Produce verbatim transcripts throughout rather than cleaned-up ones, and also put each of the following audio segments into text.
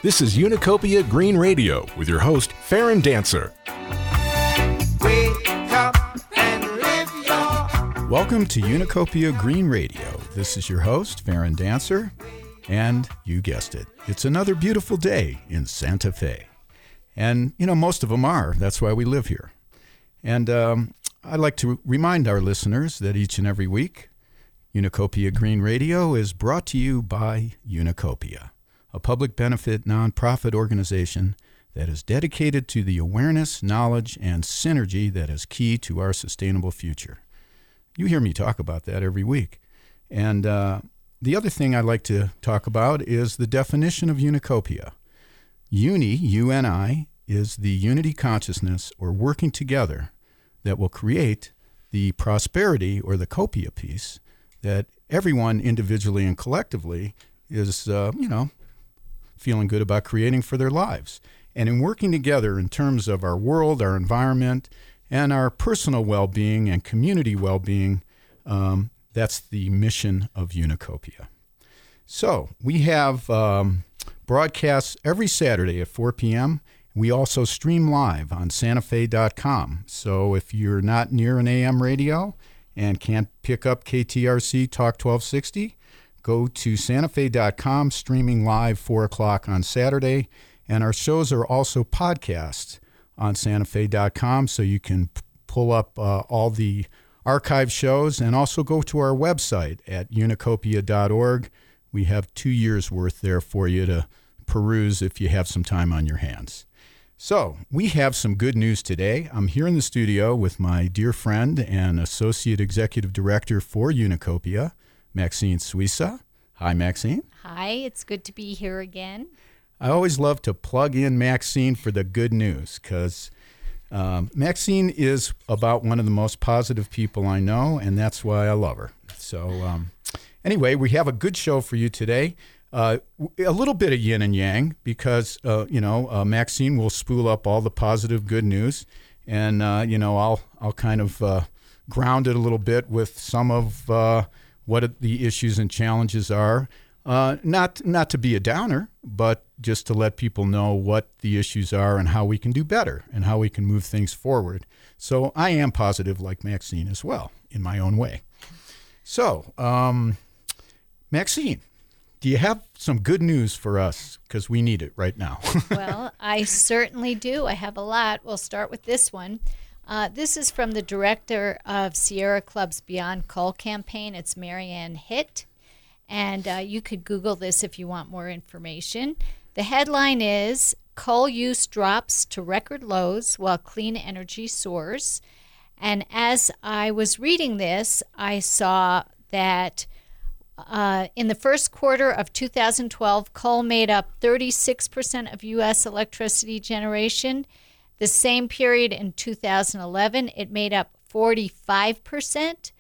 This is Unicopia Green Radio with your host, Farron Dancer. Wake up and live your... Welcome to Unicopia Green Radio. This is your host, Farron Dancer, and you guessed it, it's another beautiful day in Santa Fe. And, you know, most of them are. That's why we live here. And um, I'd like to remind our listeners that each and every week, Unicopia Green Radio is brought to you by Unicopia, a public benefit nonprofit organization that is dedicated to the awareness, knowledge, and synergy that is key to our sustainable future. You hear me talk about that every week. And uh, the other thing I'd like to talk about is the definition of Unicopia. Uni, U N I, is the unity consciousness or working together that will create the prosperity or the copia piece that everyone individually and collectively is, uh, you know, feeling good about creating for their lives. And in working together in terms of our world, our environment, and our personal well-being and community well-being, um, that's the mission of Unicopia. So we have um, broadcasts every Saturday at four p.m. We also stream live on Santa Fe dot com. So if you're not near an A M radio and can't pick up K T R C Talk twelve sixty, go to Santa Fe dot com, streaming live four o'clock on Saturday. And our shows are also podcasts on Santa Fe dot com, so you can p- pull up uh, all the archive shows and also go to our website at unicopia dot org. We have two years' worth there for you to peruse if you have some time on your hands. So we have some good news today. I'm here in the studio with my dear friend and Associate Executive Director for Unicopia, Maxine Suissa. Hi, Maxine. Hi, it's good to be here again. I always love to plug in Maxine for the good news because um, Maxine is about one of the most positive people I know, and that's why I love her. So um, anyway, we have a good show for you today. Uh, a little bit of yin and yang because, uh, you know, uh, Maxine will spool up all the positive good news, and, uh, you know, I'll I'll kind of uh, ground it a little bit with some of uh, what the issues and challenges are. Uh, not not to be a downer, but just to let people know what the issues are and how we can do better and how we can move things forward. So I am positive like Maxine as well, in my own way. So, um, Maxine, do you have some good news for us? Because we need it right now. Well, I certainly do. I have a lot. We'll start with this one. Uh, this is from the director of Sierra Club's Beyond Coal campaign. It's Marianne Hitt. And uh, you could Google this if you want more information. The headline is, Coal Use Drops to Record Lows While Clean Energy Soars. And as I was reading this, I saw that uh, in the first quarter of two thousand twelve, coal made up thirty-six percent of U S electricity generation. The same period in two thousand eleven, it made up forty-five percent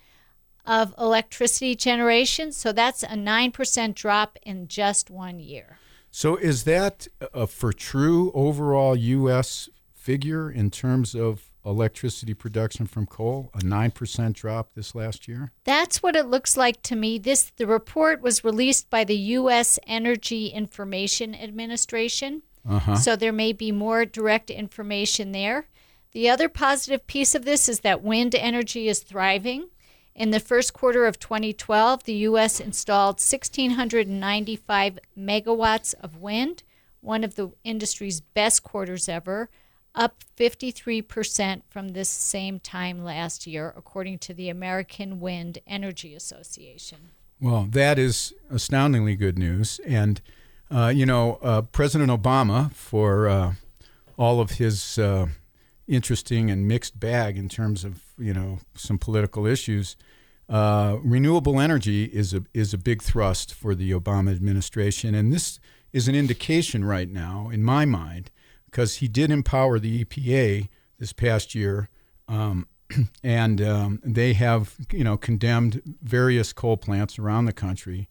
of electricity generation. So that's a nine percent drop in just one year. So is that a for true overall U S figure in terms of electricity production from coal, a nine percent drop this last year? That's what it looks like to me. This the report was released by the U S Energy Information Administration. Uh-huh. So there may be more direct information there. The other positive piece of this is that wind energy is thriving. In the first quarter of twenty twelve, the U S installed one thousand six hundred ninety-five megawatts of wind, one of the industry's best quarters ever, up fifty-three percent from this same time last year, according to the American Wind Energy Association. Well, that is astoundingly good news. And, uh, you know, uh, President Obama, for uh, all of his uh, interesting and mixed bag in terms of, you know, some political issues, uh, renewable energy is a is a big thrust for the Obama administration. And this is an indication right now, in my mind, because he did empower the E P A this past year, um, and um, they have, you know, condemned various coal plants around the country,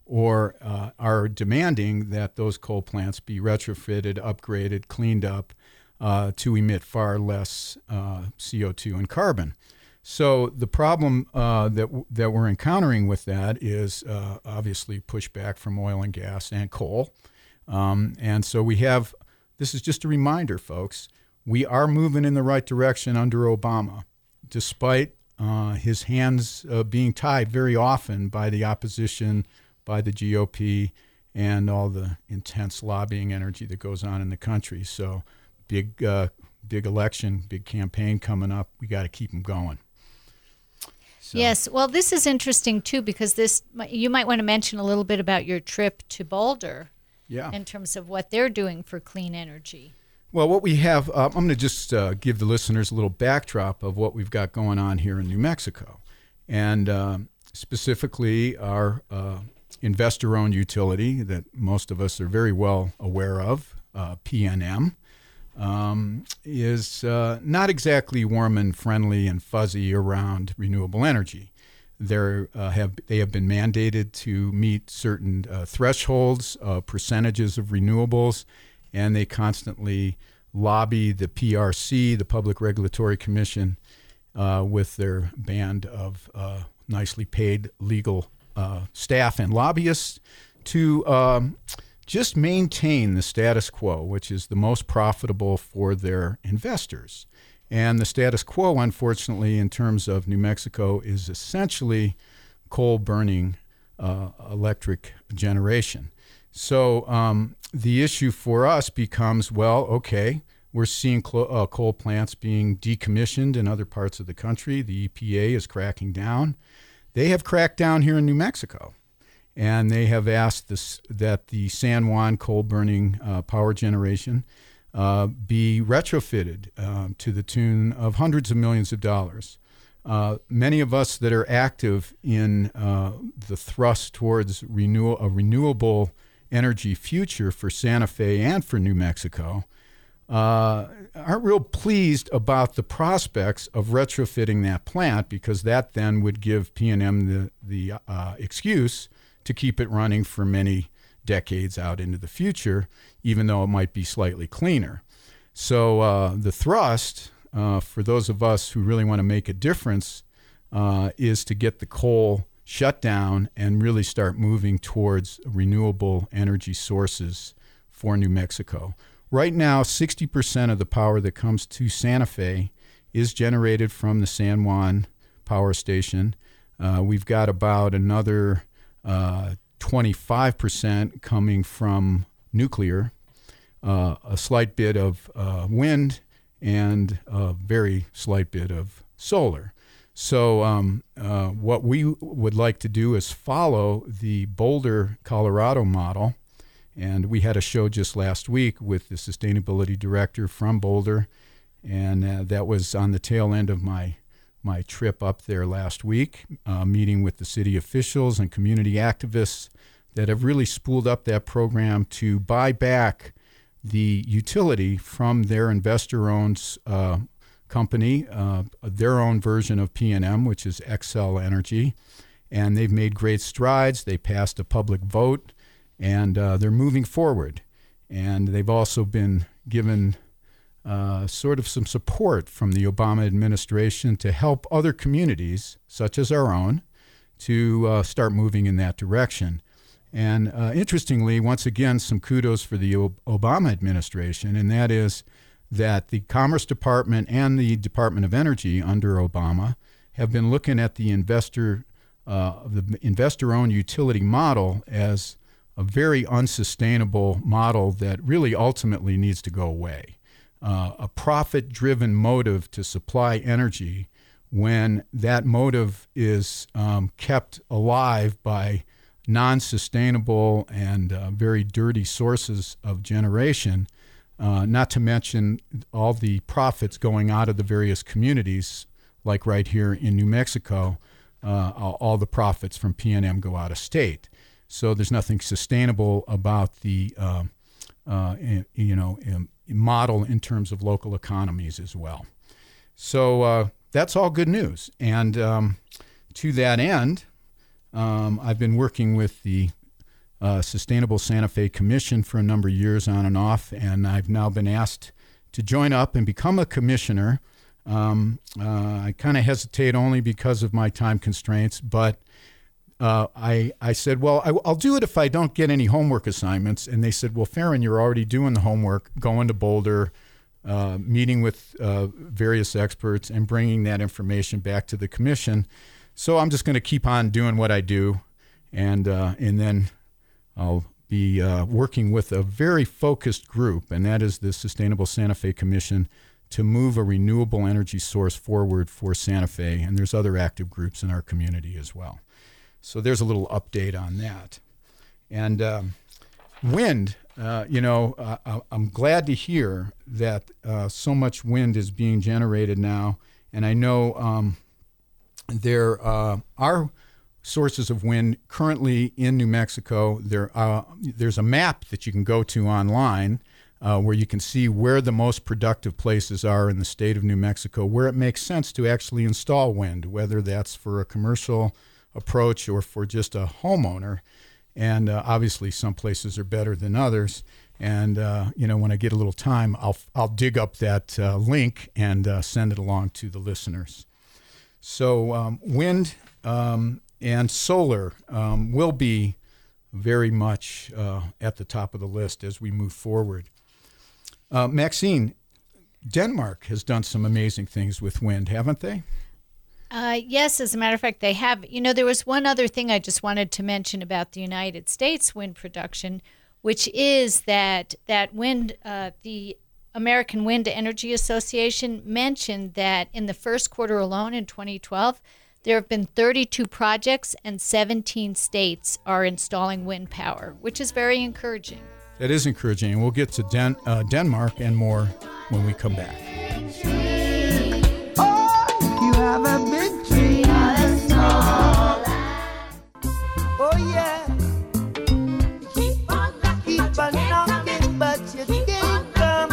or uh, are demanding that those coal plants be retrofitted, upgraded, cleaned up uh, to emit far less uh, C O two and carbon. So the problem uh, that w- that we're encountering with that is uh, obviously pushback from oil and gas and coal. Um, and so we have, this is just a reminder, folks, we are moving in the right direction under Obama, despite uh, his hands uh, being tied very often by the opposition, by the G O P, and all the intense lobbying energy that goes on in the country. So big, uh, big election, big campaign coming up. We got to keep them going. So. Yes. Well, this is interesting, too, because this you might want to mention a little bit about your trip to Boulder yeah. in terms of what they're doing for clean energy. Well, what we have, uh, I'm going to just uh, give the listeners a little backdrop of what we've got going on here in New Mexico. And uh, specifically, our uh, investor-owned utility that most of us are very well aware of, uh, P N M, um, is uh, not exactly warm and friendly and fuzzy around renewable energy. They're, uh, have, they have been mandated to meet certain uh, thresholds, uh, percentages of renewables, and they constantly lobby the P R C, the Public Regulatory Commission, uh, with their band of uh, nicely paid legal uh, staff and lobbyists to um, just maintain the status quo, which is the most profitable for their investors. And the status quo, unfortunately, in terms of New Mexico, is essentially coal-burning uh, electric generation. So um, the issue for us becomes, well, okay, we're seeing clo- uh, coal plants being decommissioned in other parts of the country. The E P A is cracking down. They have cracked down here in New Mexico, and they have asked this, that the San Juan coal-burning uh, power generation uh, be retrofitted uh, to the tune of hundreds of millions of dollars. Uh, many of us that are active in uh, the thrust towards renew- a renewable energy future for Santa Fe and for New Mexico uh, aren't real pleased about the prospects of retrofitting that plant, because that then would give P N M the, the uh, excuse to keep it running for many decades out into the future, even though it might be slightly cleaner. So uh, the thrust uh, for those of us who really want to make a difference uh, is to get the coal shut down and really start moving towards renewable energy sources for New Mexico. Right now, sixty percent of the power that comes to Santa Fe is generated from the San Juan power station. Uh, we've got about another uh, twenty-five percent coming from nuclear, uh, a slight bit of uh, wind, and a very slight bit of solar. So um, uh, what we would like to do is follow the Boulder, Colorado model. And we had a show just last week with the sustainability director from Boulder, and uh, that was on the tail end of my my trip up there last week, uh, meeting with the city officials and community activists that have really spooled up that program to buy back the utility from their investor-owned uh, company, uh, their own version of P N M, which is Xcel Energy. And they've made great strides. They passed a public vote, and uh, they're moving forward. And they've also been given uh, sort of some support from the Obama administration to help other communities, such as our own, to uh, start moving in that direction. And uh, interestingly, once again, some kudos for the o- Obama administration, and that is that the Commerce Department and the Department of Energy under Obama have been looking at the investor, uh, the investor-owned utility model as a very unsustainable model that really ultimately needs to go away. Uh, a profit-driven motive to supply energy, when that motive is um, kept alive by non-sustainable and uh, very dirty sources of generation, uh, not to mention all the profits going out of the various communities, like right here in New Mexico, uh, all the profits from P N M go out of state. So there's nothing sustainable about the uh, uh, you know model in terms of local economies as well. So uh, that's all good news. And um, to that end, um, I've been working with the uh, Sustainable Santa Fe Commission for a number of years on and off, and I've now been asked to join up and become a commissioner. Um, uh, I kind of hesitate only because of my time constraints, but uh, I, I said, well, I, I'll do it if I don't get any homework assignments. And they said, well, Farron, you're already doing the homework, going to Boulder, uh, meeting with uh, various experts and bringing that information back to the commission. So I'm just going to keep on doing what I do. And, uh, and then I'll be uh, working with a very focused group, and that is the Sustainable Santa Fe Commission, to move a renewable energy source forward for Santa Fe, and there's other active groups in our community as well. So there's a little update on that. And um, wind, uh, you know, uh, I'm glad to hear that uh, so much wind is being generated now, and I know um, there uh, are sources of wind currently in New Mexico. There, uh, there's a map that you can go to online Uh, where you can see where the most productive places are in the state of New Mexico, where it makes sense to actually install wind, whether that's for a commercial approach or for just a homeowner. And uh, obviously some places are better than others. And, uh, you know, when I get a little time, I'll, I'll dig up that uh, link and uh, send it along to the listeners. So um, wind um, and solar um, will be very much uh, at the top of the list as we move forward. Uh, Maxine, Denmark has done some amazing things with wind, haven't they? Uh, yes, as a matter of fact, they have. You know, there was one other thing I just wanted to mention about the United States wind production, which is that that wind, uh, the American Wind Energy Association mentioned that in the first quarter alone in twenty twelve, there have been thirty-two projects and seventeen states are installing wind power, which is very encouraging. That is encouraging, and we'll get to Den- uh, Denmark and more when we come back. Oh, you have a big tree. Oh, yeah. Keep on knocking, keep on knocking, but you can't come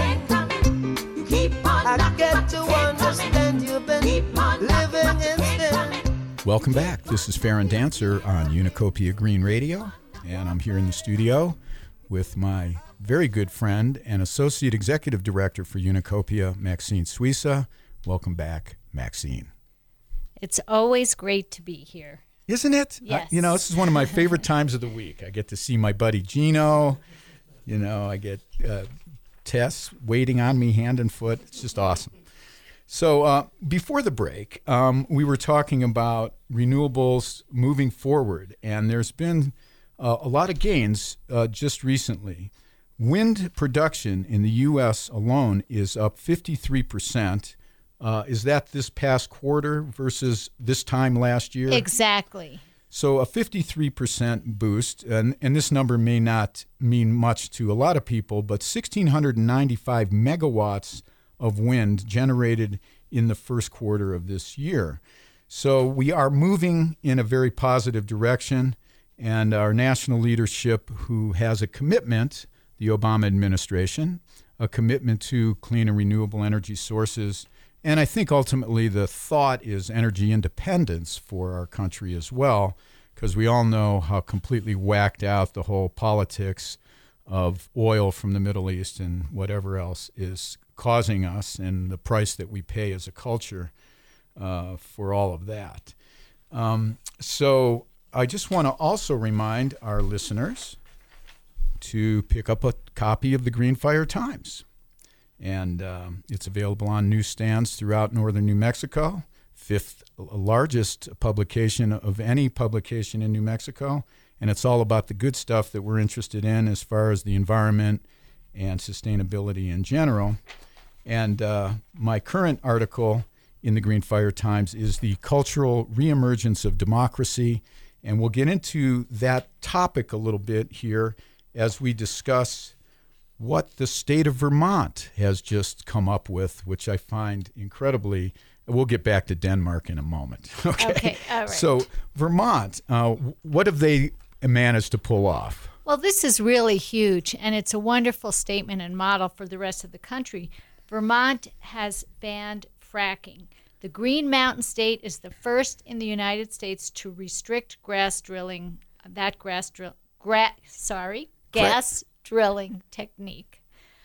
in. You keep on I get to understand you've been living in sin. Welcome back. This is Farron Dancer on Unicopia Green Radio, and I'm here in the studio with my very good friend and Associate Executive Director for Unicopia, Maxine Suissa. Welcome back, Maxine. It's always great to be here. Isn't it? Yes. Uh, you know, this is one of my favorite times of the week. I get to see my buddy Gino. You know, I get uh, Tess waiting on me hand and foot. It's just awesome. So uh, before the break, um, we were talking about renewables moving forward, and there's been Uh, a lot of gains uh, just recently. Wind production in the U S alone is up fifty-three percent. Uh, is that this past quarter versus this time last year? Exactly. So a fifty-three percent boost, and, and this number may not mean much to a lot of people, but one thousand six hundred ninety-five megawatts of wind generated in the first quarter of this year. So we are moving in a very positive direction. And our national leadership, who has a commitment, the Obama administration, a commitment to clean and renewable energy sources. And I think ultimately the thought is energy independence for our country as well, because we all know how completely whacked out the whole politics of oil from the Middle East and whatever else is causing us, and the price that we pay as a culture uh, for all of that. Um, so I just want to also remind our listeners to pick up a copy of the Greenfire Times. And um, it's available on newsstands throughout northern New Mexico, fifth largest publication of any publication in New Mexico. And it's all about the good stuff that we're interested in as far as the environment and sustainability in general. And uh, my current article in the Greenfire Times is the cultural reemergence of democracy. And we'll get into that topic a little bit here as we discuss what the state of Vermont has just come up with, which I find incredibly. We'll get back to Denmark in a moment. Okay. Okay, all right. So Vermont, uh, what have they managed to pull off? Well, this is really huge, and it's a wonderful statement and model for the rest of the country. Vermont has banned fracking. The Green Mountain State is the first in the United States to restrict grass drilling, that grass drill, gra- sorry, gas drilling technique.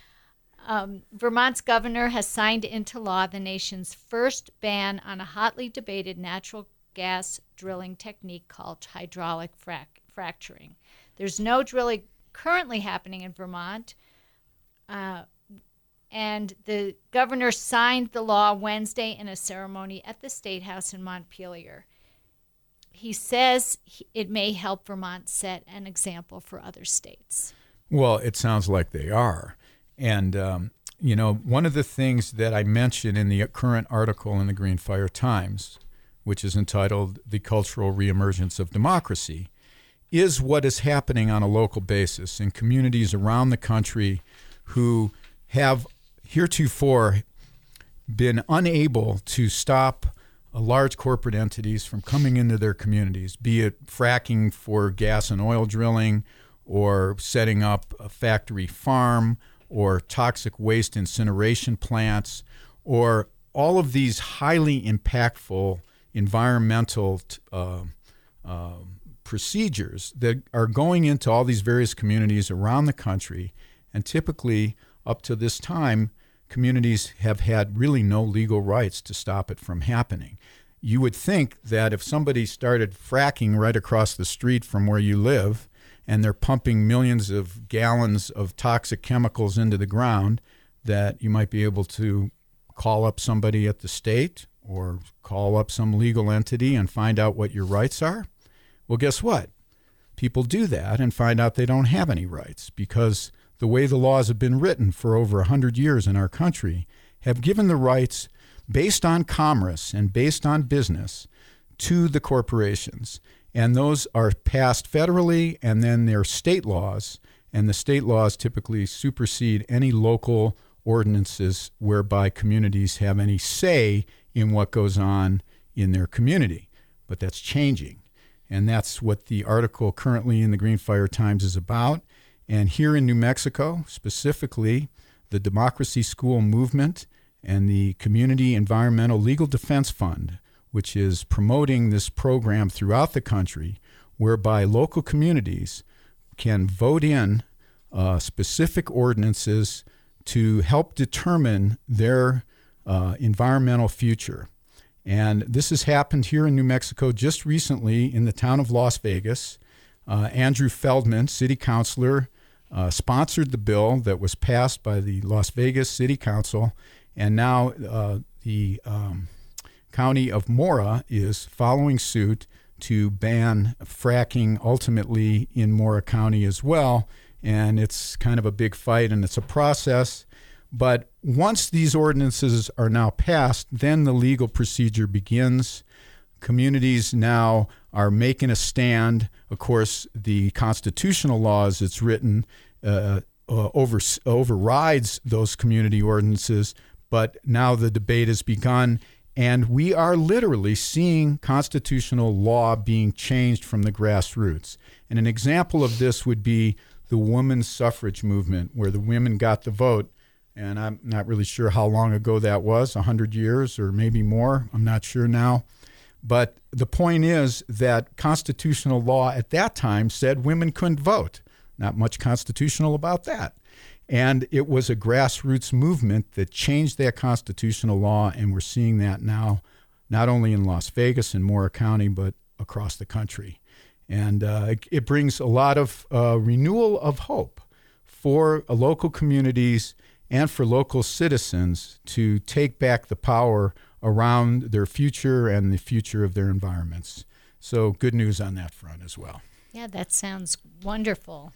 Um, Vermont's governor has signed into law the nation's first ban on a hotly debated natural gas drilling technique called hydraulic frac- fracturing. There's no drilling currently happening in Vermont. Uh, and the governor signed the law Wednesday in a ceremony at the State House in Montpelier. He says he, it may help Vermont set an example for other states. Well, it sounds like they are. And, um, you know, one of the things that I mentioned in the current article in the Green Fire Times, which is entitled The Cultural Reemergence of Democracy, is what is happening on a local basis in communities around the country who have heretofore been unable to stop uh, large corporate entities from coming into their communities, be it fracking for gas and oil drilling or setting up a factory farm or toxic waste incineration plants, or all of these highly impactful environmental uh, uh, procedures that are going into all these various communities around the country. And typically, up to this time, communities have had really no legal rights to stop it from happening. You would think that if somebody started fracking right across the street from where you live, and they're pumping millions of gallons of toxic chemicals into the ground, that you might be able to call up somebody at the state or call up some legal entity and find out what your rights are. Well, guess what? People do that and find out they don't have any rights, because the way the laws have been written for over one hundred years in our country have given the rights based on commerce and based on business to the corporations. And those are passed federally, and then they're state laws, and the state laws typically supersede any local ordinances whereby communities have any say in what goes on in their community. But that's changing, and that's what the article currently in the Green Fire Times is about. And here in New Mexico, specifically, the Democracy School Movement and the Community Environmental Legal Defense Fund, which is promoting this program throughout the country, whereby local communities can vote in uh, specific ordinances to help determine their uh, environmental future. And this has happened here in New Mexico just recently in the town of Las Vegas. Uh, Andrew Feldman, city councilor, uh, sponsored the bill that was passed by the Las Vegas City Council, and now uh, the um, County of Mora is following suit to ban fracking ultimately in Mora County as well. And it's kind of a big fight, and it's a process. But once these ordinances are now passed, then the legal procedure begins. Communities now are making a stand. Of course, the constitutional law as it's written uh, uh, over, overrides those community ordinances, but now the debate has begun, and we are literally seeing constitutional law being changed from the grassroots. And an example of this would be the women's suffrage movement, where the women got the vote. And I'm not really sure how long ago that was, one hundred years or maybe more. I'm not sure now. But the point is that constitutional law at that time said women couldn't vote. Not much constitutional about that. And it was a grassroots movement that changed that constitutional law, and we're seeing that now, not only in Las Vegas and Mora County, but across the country. And uh, it, it brings a lot of uh, renewal of hope for uh, local communities and for local citizens to take back the power around their future and the future of their environments. So good news on that front as well. Yeah, that sounds wonderful.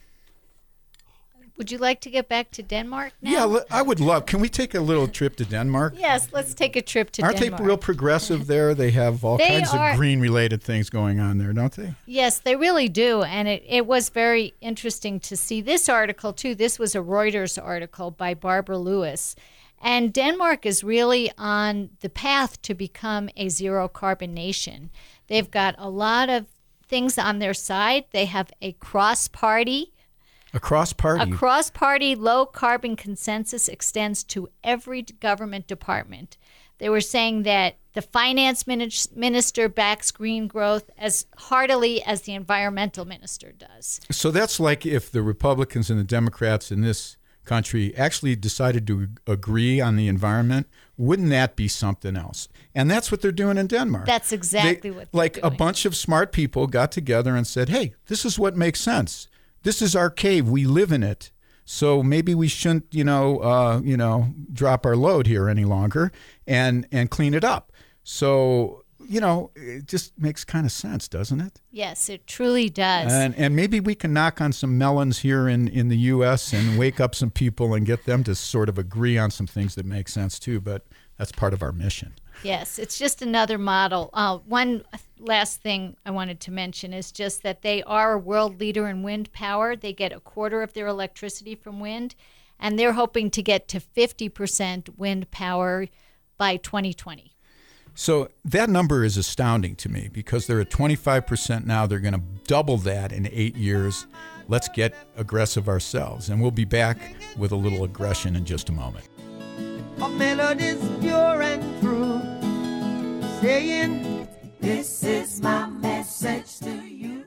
Would you like to get back to Denmark now? Yeah, I would love. Can we take a little trip to Denmark? Yes, let's take a trip to Aren't Denmark. they real progressive there? They have all They kinds are- of green-related things going on there, don't they? Yes, they really do. And it, it was very interesting to see this article, too. This was a Reuters article by Barbara Lewis. And Denmark is really on the path to become a zero-carbon nation. They've got a lot of things on their side. They have a cross-party A cross-party. A cross-party low-carbon consensus extends to every government department. They were saying that the finance minister backs green growth as heartily as the environmental minister does. So that's like if the Republicans and the Democrats in this country actually decided to agree on the environment, wouldn't that be something else? And that's what they're doing in Denmark. That's exactly they, what they're like doing. a bunch of smart people got together and said, hey, this is what makes sense. This is our cave. We live in it. So maybe we shouldn't, you know, uh, you know, drop our load here any longer and, and clean it up. So, you know, it just makes kind of sense, doesn't it? Yes, it truly does. And and maybe we can knock on some melons here in, in the U S and wake up some people and get them to sort of agree on some things that make sense too. But that's part of our mission. Yes, it's just another model. Uh, one last thing I wanted to mention is just that they are a world leader in wind power. They get a quarter of their electricity from wind, and they're hoping to get to fifty percent wind power by twenty twenty. So that number is astounding to me because they're at twenty-five percent now. They're going to double that in eight years. Let's get aggressive ourselves, and we'll be back with a little aggression in just a moment. A melody's pure and true, saying, this is my message to you.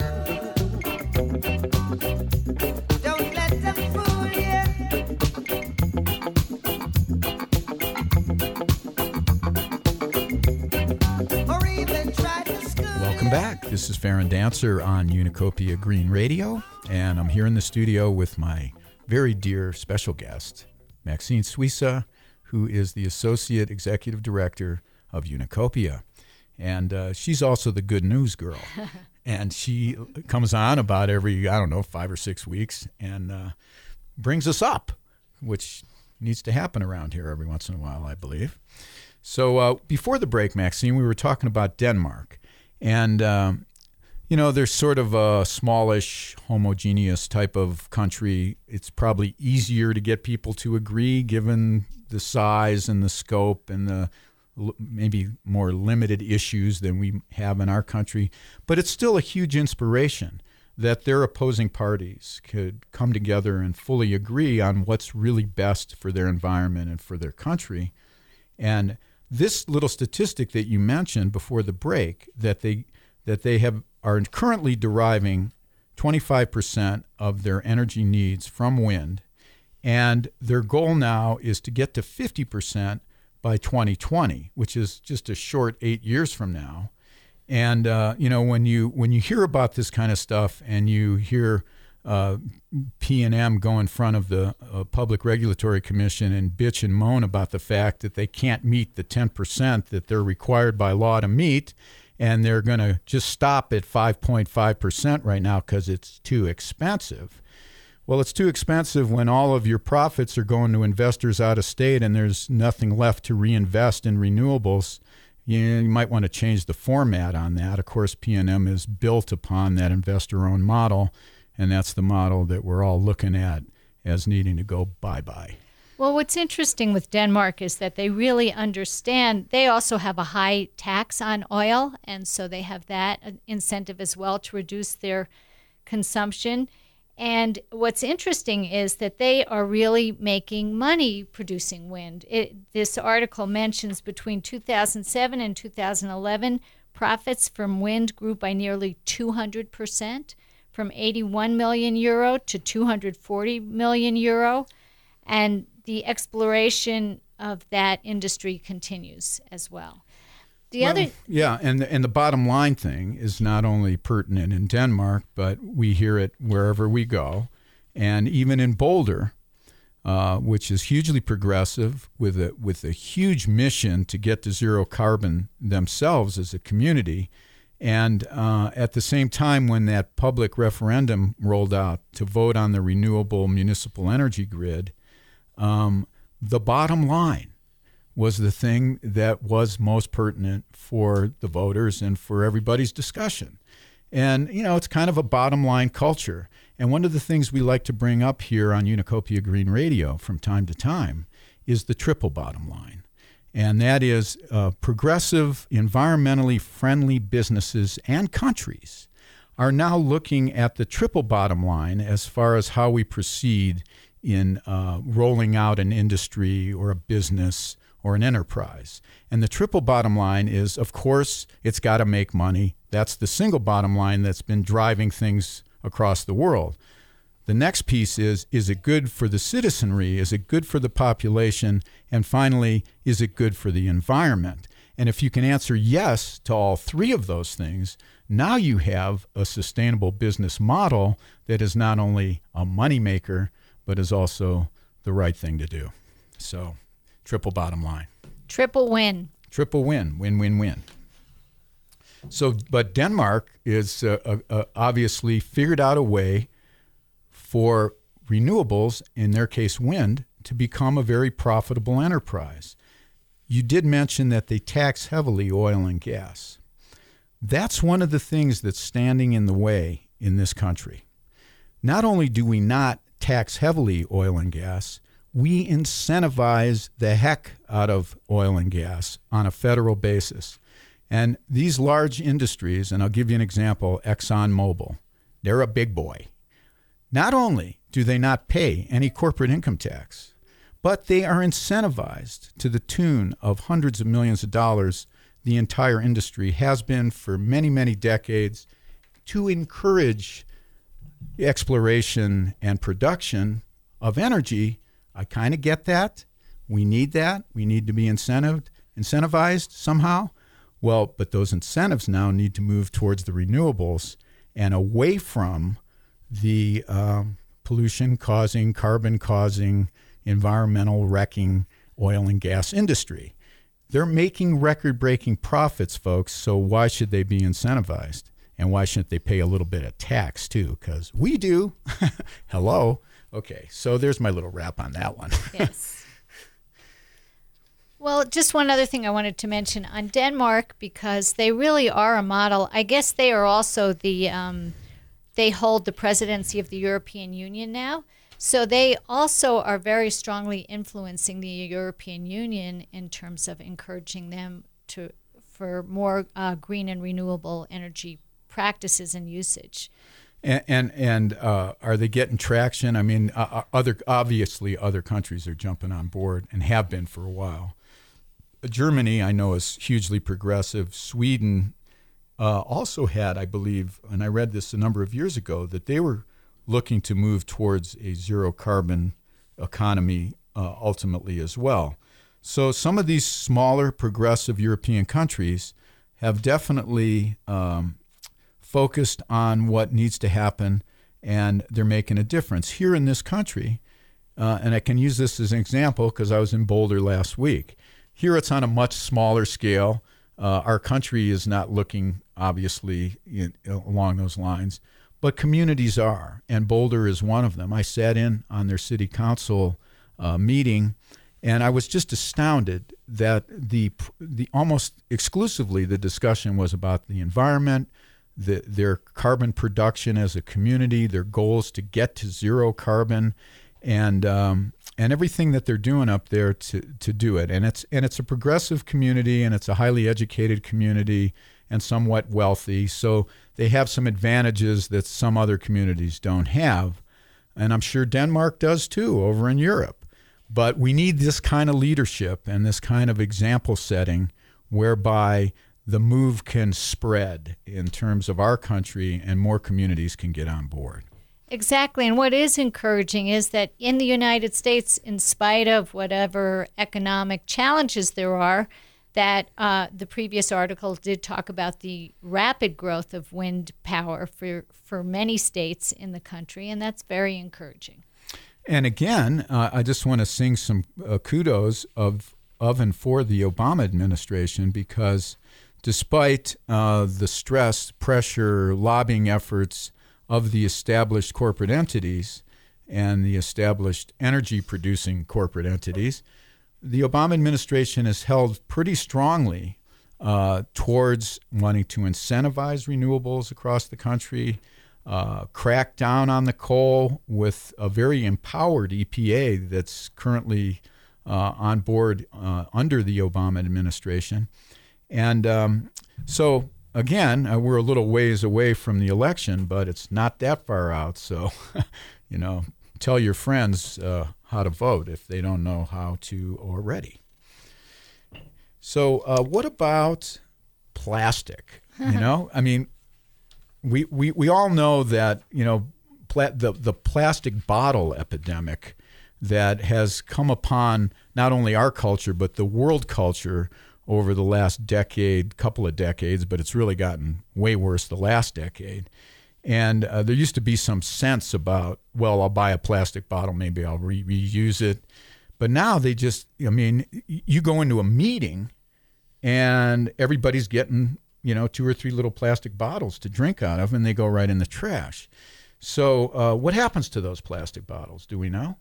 Don't let them fool you. Or even try to school you. Welcome back. This is Farron Dancer on Unicopia Green Radio, and I'm here in the studio with my very dear special guest, Maxine Suissa, who is the Associate Executive Director of Unicopia. And uh, she's also the good news girl. And she comes on about every, I don't know, five or six weeks and uh, brings us up, which needs to happen around here every once in a while, I believe. So uh, before the break, Maxine, we were talking about Denmark. And, um, you know, they're sort of a smallish, homogeneous type of country. It's probably easier to get people to agree given the size and the scope and the maybe more limited issues than we have in our country. But it's still a huge inspiration that their opposing parties could come together and fully agree on what's really best for their environment and for their country. And this little statistic that you mentioned before the break, that they that they have are currently deriving twenty-five percent of their energy needs from wind, and their goal now is to get to fifty percent by twenty twenty, which is just a short eight years from now. And uh, you know, when you when you hear about this kind of stuff, and you hear uh, P and M go in front of the uh, Public Regulatory Commission and bitch and moan about the fact that they can't meet the ten percent that they're required by law to meet, and they're going to just stop at five point five percent right now because it's too expensive. Well, it's too expensive when all of your profits are going to investors out of state and there's nothing left to reinvest in renewables. You, you might want to change the format on that. Of course, P and M is built upon that investor-owned model, and that's the model that we're all looking at as needing to go bye-bye. Well, what's interesting with Denmark is that they really understand. They also have a high tax on oil, and so they have that incentive as well to reduce their consumption. And what's interesting is that they are really making money producing wind. It, this article mentions between two thousand seven and two thousand eleven, profits from wind grew by nearly two hundred percent, from eighty-one million euro to two hundred forty million euro. And the exploration of that industry continues as well. The well, other, yeah, and the, and the bottom line thing is not only pertinent in Denmark, but we hear it wherever we go, and even in Boulder, uh, which is hugely progressive with a with a huge mission to get to zero carbon themselves as a community, and uh, at the same time when that public referendum rolled out to vote on the renewable municipal energy grid, um, the bottom line was the thing that was most pertinent for the voters and for everybody's discussion. And, you know, it's kind of a bottom line culture. And one of the things we like to bring up here on Unicopia Green Radio from time to time is the triple bottom line. And that is uh, progressive, environmentally friendly businesses and countries are now looking at the triple bottom line as far as how we proceed in uh, rolling out an industry or a business or an enterprise. And the triple bottom line is, of course, it's got to make money. That's the single bottom line that's been driving things across the world. The next piece is, is it good for the citizenry? Is it good for the population? And finally, is it good for the environment? And if you can answer yes to all three of those things, now you have a sustainable business model that is not only a moneymaker, but is also the right thing to do. So, triple bottom line. Triple win. Triple win, win, win, win. So, but Denmark is uh, uh, uh, obviously figured out a way for renewables, in their case wind, to become a very profitable enterprise. You did mention that they tax heavily oil and gas. That's one of the things that's standing in the way in this country. Not only do we not tax heavily oil and gas, we incentivize the heck out of oil and gas on a federal basis. And these large industries, and I'll give you an example, ExxonMobil, they're a big boy. Not only do they not pay any corporate income tax, but they are incentivized to the tune of hundreds of millions of dollars. The entire industry has been for many, many decades to encourage exploration and production of energy. I kind of get that. We need that. We need to be incentivized, incentivized somehow. Well, but those incentives now need to move towards the renewables and away from the um, pollution-causing, carbon-causing, environmental wrecking oil and gas industry. They're making record-breaking profits, folks, so why should they be incentivized? And why shouldn't they pay a little bit of tax, too? Because we do. Hello. Okay, so there's my little wrap on that one. Yes. Well, just one other thing I wanted to mention on Denmark, because they really are a model. I guess they are also the, um, they hold the presidency of the European Union now. So they also are very strongly influencing the European Union in terms of encouraging them to for more uh, green and renewable energy practices and usage. And and, and uh, are they getting traction? I mean, uh, other obviously other countries are jumping on board and have been for a while. Germany, I know, is hugely progressive. Sweden uh, also had, I believe, and I read this a number of years ago, that they were looking to move towards a zero carbon economy uh, ultimately as well. So some of these smaller progressive European countries have definitely um, focused on what needs to happen, and they're making a difference. Here in this country, uh, and I can use this as an example because I was in Boulder last week. Here it's on a much smaller scale. Uh, our country is not looking, obviously, in, along those lines, but communities are, and Boulder is one of them. I sat in on their city council uh, meeting, and I was just astounded that the the almost exclusively the discussion was about the environment, the, their carbon production as a community, their goals to get to zero carbon, and um, and everything that they're doing up there to to do it. And it's and it's a progressive community, and it's a highly educated community, and somewhat wealthy. So they have some advantages that some other communities don't have. And I'm sure Denmark does too over in Europe. But we need this kind of leadership and this kind of example setting whereby the move can spread in terms of our country and more communities can get on board. Exactly. And what is encouraging is that in the United States, in spite of whatever economic challenges there are, that uh, the previous article did talk about the rapid growth of wind power for, for many states in the country, and that's very encouraging. And again, uh, I just want to sing some uh, kudos of, of and for the Obama administration, because despite uh, the stress, pressure, lobbying efforts of the established corporate entities and the established energy-producing corporate entities, the Obama administration has held pretty strongly uh, towards wanting to incentivize renewables across the country, uh, crack down on the coal with a very empowered E P A that's currently uh, on board uh, under the Obama administration. And um, so, again, uh, we're a little ways away from the election, but it's not that far out. So, you know, tell your friends uh, how to vote if they don't know how to already. So uh, what about plastic? You know, I mean, we, we, we all know that, you know, pla- the the plastic bottle epidemic that has come upon not only our culture but the world culture over the last decade, couple of decades, but it's really gotten way worse the last decade. And uh, there used to be some sense about, well, I'll buy a plastic bottle, maybe I'll re- reuse it. But now they just, I mean, you go into a meeting and everybody's getting, you know, two or three little plastic bottles to drink out of, and they go right in the trash. So uh, what happens to those plastic bottles? Do we know?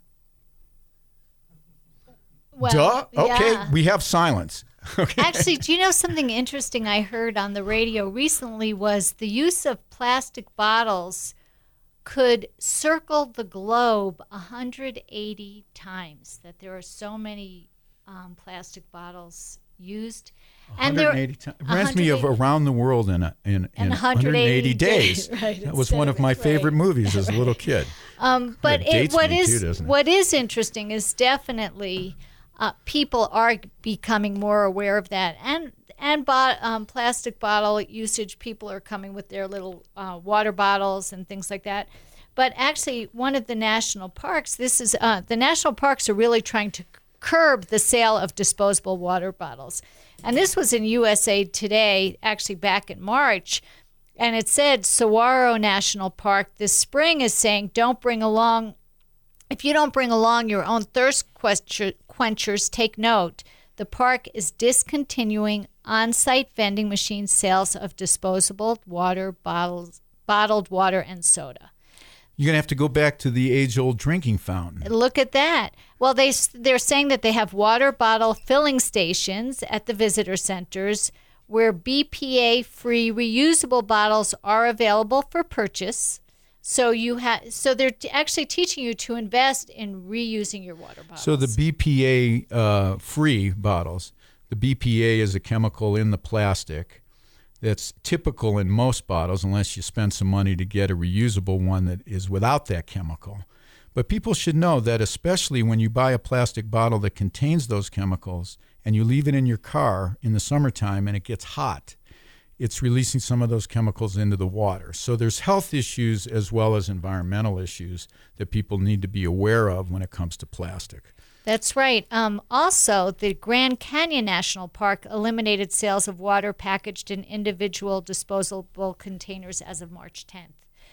Well, Duh. Okay, yeah. we have silence. Okay. Actually, do you know something interesting I heard on the radio recently was the use of plastic bottles could circle the globe one hundred eighty times, that there are so many um, plastic bottles used. And one hundred eighty times. It reminds me of Around the World in, a, in, in one hundred eighty days. days. Right, that was one of my right. favorite movies as a little kid. Um, but It it, dates what me is too, doesn't it? what is interesting is definitely uh, people are becoming more aware of that, and and bo- um, plastic bottle usage. People are coming with their little uh, water bottles and things like that. But actually, one of the national parks, this is uh, the national parks are really trying to curb the sale of disposable water bottles, and this was in U S A Today, actually back in March. And it said Saguaro National Park this spring is saying, don't bring along, if you don't bring along your own thirst quencher, quenchers, take note. The park is discontinuing on-site vending machine sales of disposable water bottles, bottled water and soda. You're going to have to go back to the age-old drinking fountain. Look at that. Well, they, they're saying that they have water bottle filling stations at the visitor centers where B P A-free reusable bottles are available for purchase. So you have, so they're t- actually teaching you to invest in reusing your water bottles. So the B P A-free uh, bottles, the B P A is a chemical in the plastic that's typical in most bottles, unless you spend some money to get a reusable one that is without that chemical. But people should know that especially when you buy a plastic bottle that contains those chemicals and you leave it in your car in the summertime and it gets hot, it's releasing some of those chemicals into the water. So there's health issues as well as environmental issues that people need to be aware of when it comes to plastic. That's right. Um, also, the Grand Canyon National Park eliminated sales of water packaged in individual disposable containers as of March tenth.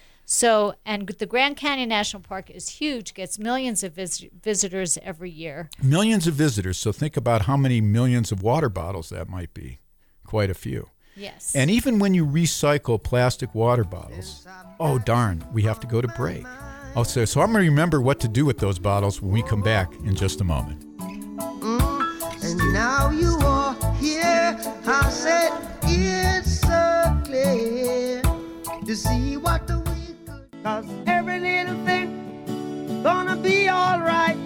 So, and the Grand Canyon National Park is huge, gets millions of vis- visitors every year. Millions of visitors. So think about how many millions of water bottles that might be. Quite a few. Yes. And even when you recycle plastic water bottles, oh, darn, we have to go to break. Oh, so, so I'm going to remember what to do with those bottles when we come back in just a moment. Mm, and now you are here. I said it's so clear to see what the we could. Cause every little thing gonna be all right.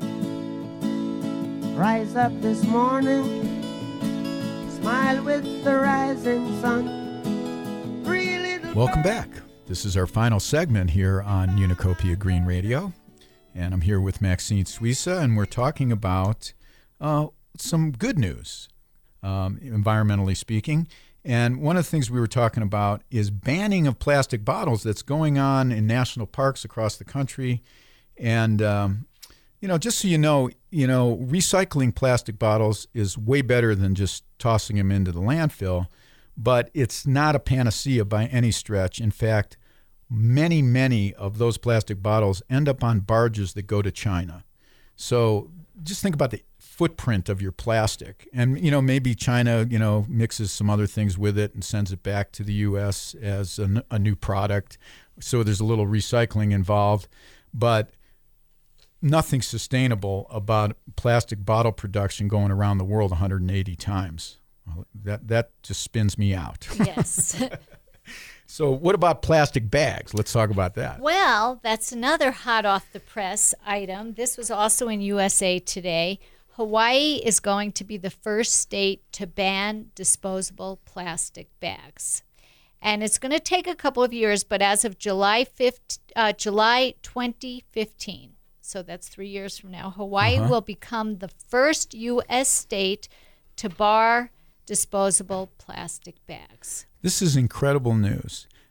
Rise up this morning, smile with the rising sun. Three little Welcome back. This is our final segment here on Unicopia Green Radio. And I'm here with Maxine Suissa, and we're talking about uh, some good news, um, environmentally speaking. And one of the things we were talking about is banning of plastic bottles that's going on in national parks across the country. And, um, you know, just so you know, you know, recycling plastic bottles is way better than just tossing them into the landfill. But it's not a panacea by any stretch. In fact, many, many of those plastic bottles end up on barges that go to China. So just think about the footprint of your plastic. And, you know, maybe China, you know, mixes some other things with it and sends it back to the U S as a, a new product. So there's a little recycling involved. But nothing sustainable about plastic bottle production going around the world one hundred eighty times. That that just spins me out. Yes. So what about plastic bags? Let's talk about that. Well, that's another hot off the press item. This was also in U S A Today. Hawaii is going to be the first state to ban disposable plastic bags. And it's going to take a couple of years, but as of July fifth, uh, July twenty fifteen, so that's three years from now, Hawaii Uh-huh. will become the first U S state to bar disposable plastic bags. This is incredible news.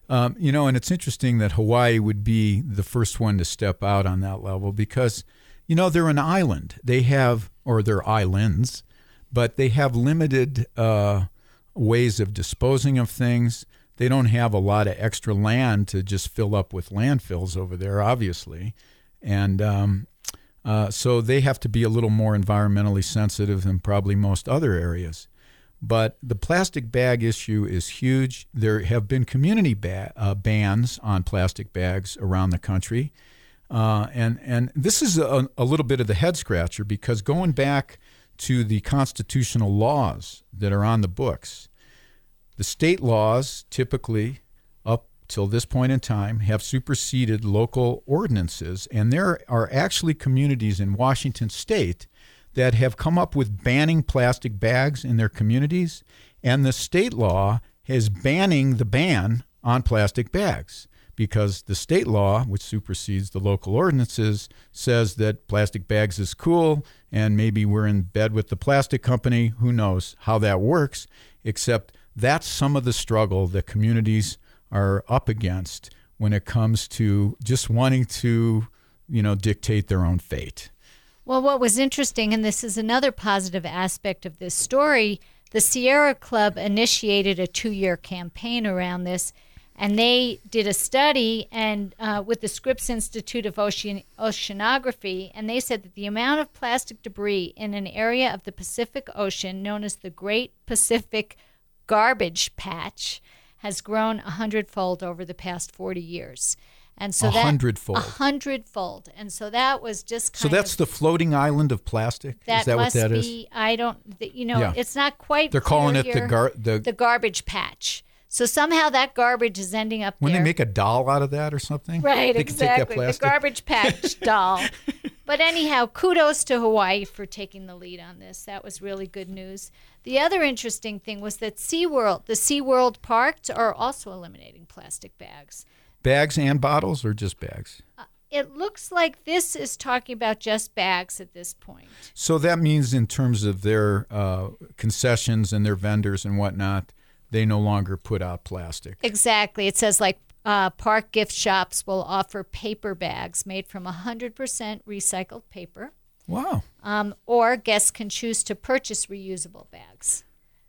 Um, you know, and it's interesting that Hawaii would be the first one to step out on that level because, you know, they're an island. They have, or they're islands, but they have limited uh, ways of disposing of things. They don't have a lot of extra land to just fill up with landfills over there, obviously. And um, uh, so they have to be a little more environmentally sensitive than probably most other areas. But the plastic bag issue is huge. There have been community ba- uh, bans on plastic bags around the country. Uh, and, and this is a, a little bit of the head scratcher because going back to the constitutional laws that are on the books, the state laws typically, up till this point in time, have superseded local ordinances. And there are actually communities in Washington state that have come up with banning plastic bags in their communities. And the state law is banning the ban on plastic bags because the state law, which supersedes the local ordinances, says that plastic bags is cool and maybe we're in bed with the plastic company. Who knows how that works, except that's some of the struggle that communities are up against when it comes to just wanting to, you know, dictate their own fate. Well, what was interesting, and this is another positive aspect of this story, the Sierra Club initiated a two-year campaign around this, and they did a study and uh, with the Scripps Institute of Ocean- Oceanography, and they said that the amount of plastic debris in an area of the Pacific Ocean known as the Great Pacific Garbage Patch has grown a hundredfold over the past forty years. And so a that hundredfold. A hundredfold. And so that was just kind of... So that's of, the floating island of plastic? That is that must what that be, is? I don't, you know, yeah. It's not quite They're calling it here, the, gar- the... the garbage patch. So somehow that garbage is ending up When there. they make a doll out of that or something? Right, they exactly. Can take that plastic. The garbage patch doll. But anyhow, kudos to Hawaii for taking the lead on this. That was really good news. The other interesting thing was that SeaWorld, the SeaWorld parks are also eliminating plastic bags. Bags and bottles or just bags? Uh, it looks like this is talking about just bags at this point. So that means in terms of their uh, concessions and their vendors and whatnot, they no longer put out plastic. Exactly. It says like uh, park gift shops will offer paper bags made from one hundred percent recycled paper. Wow. Um, or guests can choose to purchase reusable bags.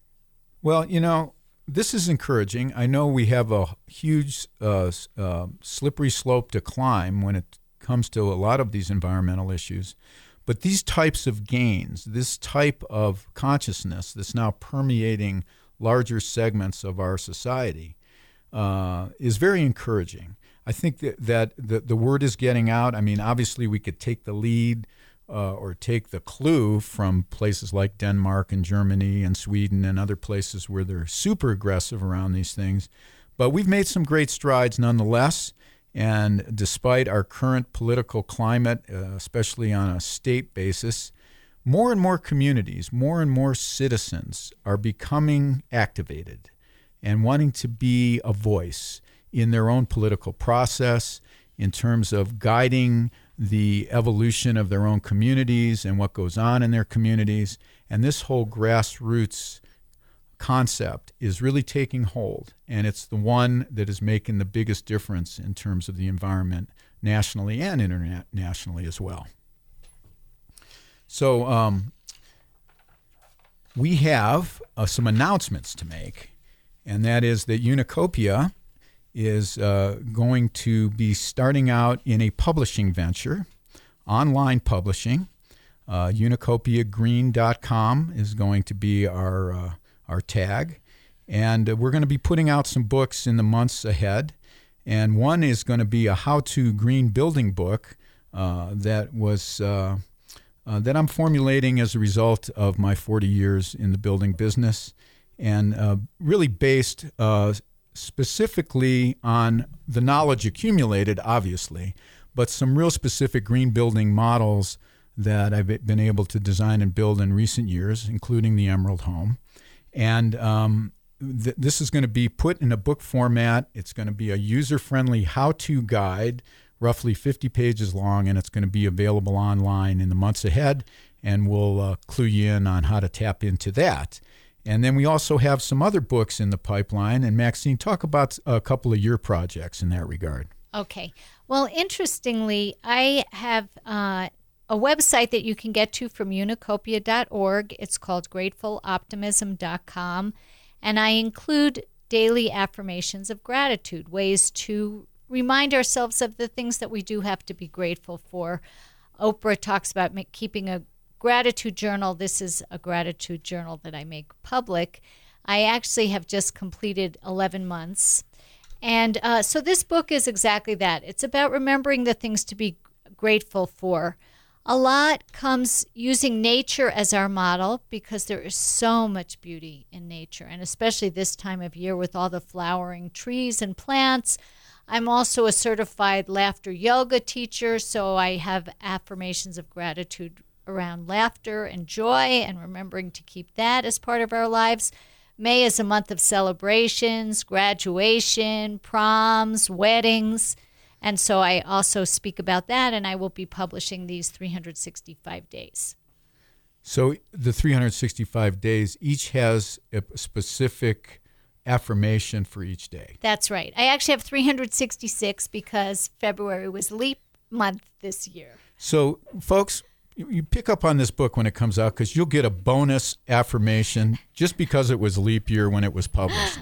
Well, you know, this is encouraging. I know we have a huge uh, uh, slippery slope to climb when it comes to a lot of these environmental issues. But these types of gains, this type of consciousness that's now permeating larger segments of our society uh, is very encouraging. I think that, that the, the word is getting out. I mean, obviously we could take the lead uh, or take the clue from places like Denmark and Germany and Sweden and other places where they're super aggressive around these things. But we've made some great strides nonetheless. And despite our current political climate, uh, especially on a state basis, more and more communities, more and more citizens are becoming activated and wanting to be a voice in their own political process in terms of guiding the evolution of their own communities and what goes on in their communities. And this whole grassroots concept is really taking hold, and it's the one that is making the biggest difference in terms of the environment nationally and internationally as well. So um, we have uh, some announcements to make, and that is that Unicopia is uh, going to be starting out in a publishing venture, online publishing. Uh, unicopia green dot com is going to be our uh, our tag, and uh, we're going to be putting out some books in the months ahead, and one is going to be a how-to green building book uh, that was uh, uh, that I'm formulating as a result of my forty years in the building business, and uh, really based uh, specifically on the knowledge accumulated, obviously, but some real specific green building models that I've been able to design and build in recent years, including the Emerald Home. And um, th- this is going to be put in a book format. It's going to be a user-friendly how-to guide, roughly fifty pages long, and it's going to be available online in the months ahead, and we'll uh, clue you in on how to tap into that. And then we also have some other books in the pipeline. And Maxine, talk about a couple of your projects in that regard. Okay. Well, interestingly, I have uh, a website that you can get to from unicopia dot org. It's called grateful optimism dot com. And I include daily affirmations of gratitude, ways to remind ourselves of the things that we do have to be grateful for. Oprah talks about make, keeping a gratitude journal. This is a gratitude journal that I make public. I actually have just completed eleven months. And uh, so this book is exactly that. It's about remembering the things to be grateful for. A lot comes using nature as our model because there is so much beauty in nature, and especially this time of year with all the flowering trees and plants. I'm also a certified laughter yoga teacher, so I have affirmations of gratitude around laughter and joy and remembering to keep that as part of our lives. May is a month of celebrations, graduation, proms, weddings. And so I also speak about that, and I will be publishing these three hundred sixty-five days. So the three hundred sixty-five days, each has a specific affirmation for each day. That's right. I actually have three hundred sixty-six because February was leap month this year. So, folks, you pick up on this book when it comes out because you'll get a bonus affirmation just because it was leap year when it was published.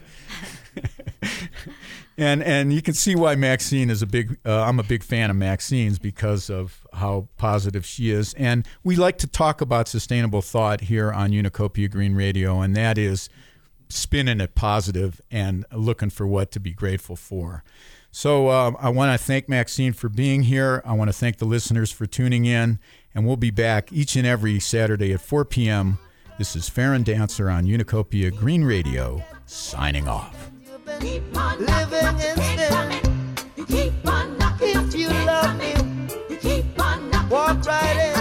and and you can see why Maxine is a big, uh, I'm a big fan of Maxine's because of how positive she is. And we like to talk about sustainable thought here on Unicopia Green Radio, and that is spinning it positive and looking for what to be grateful for. So um, I want to thank Maxine for being here. I want to thank the listeners for tuning in. And we'll be back each and every Saturday at four p.m. This is Farron Dancer on Unicopia Green Radio, signing off. Keep on living in sin. You keep on knocking. If you love me, you keep on knocking. Walk right in.